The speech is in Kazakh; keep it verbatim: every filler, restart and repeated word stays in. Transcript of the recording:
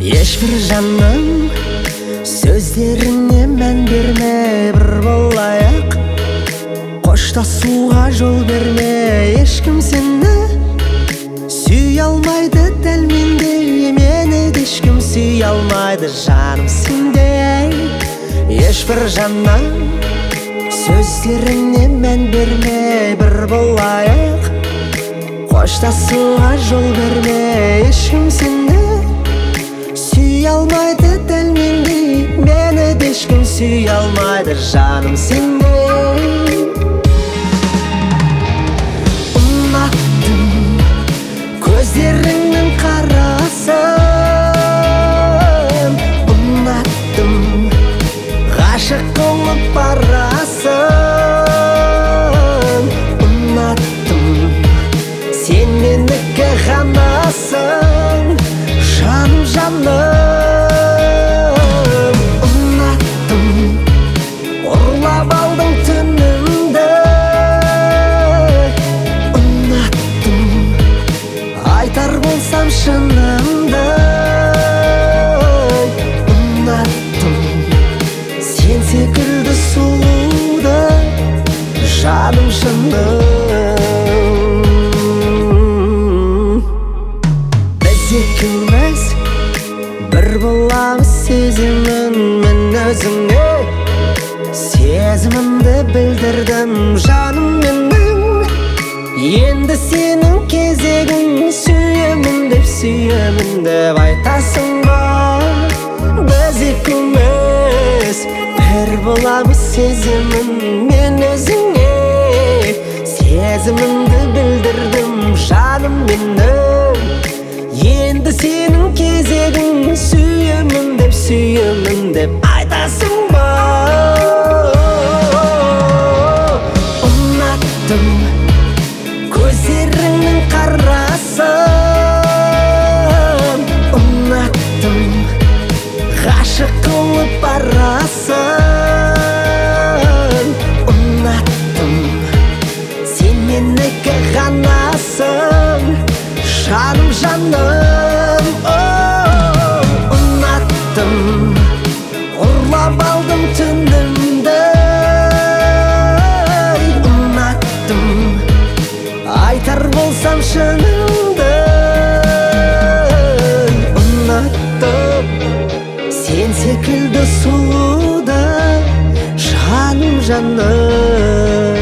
Ешбір жанның сөздеріне мән берме, бір болайық. Қоштасуға жол берме, ешкім сені сүй алмайды дәл мендей. Мені де ешкім сүй алмайды жаным сендей. Ешбір жанның сөздеріне мән берме, бір болайық. Қоштасуға жол берме, ешкім сені сүй алмайды дәл мендей. Мені де ешкім сүй алмайды жаным сендей. Ұнаттым көздеріңнің қарасын, ұнаттым ғашық болып барасың. Ұнаттым сен менікі ғанасың, жаным жаным. Ұнаттым ұрлап алдың түнімді, ұнаттым айтар болсам шынымды. Ұнаттым сен секілді сұлуды, жаным жаным. Біз екеуміз бір боламыз, сезімін мен өзіңе. Сезімімді білдірдім жаным менің, енді сенің кезегің. Сүйемін деп сүйемін деп айтасың ба? Біз екеуміз бір боламыз, сезімін мен өзіңе. Сезімімді білдірдім жаным менің, енді сенің кезегің. Сүйемін деп сүйемін деп айтасың ба? Ұнаттым көздеріңнің қарасын, ұнаттым ғашық қылып барасың. Ұнаттым сен менікі ғанасың, жаным жаным. Ұнаттым ұрлап алдым түнімді, ұнаттым айтар болсам шынымды. Ұнаттым сен секілді сұлуды, жаным жаным.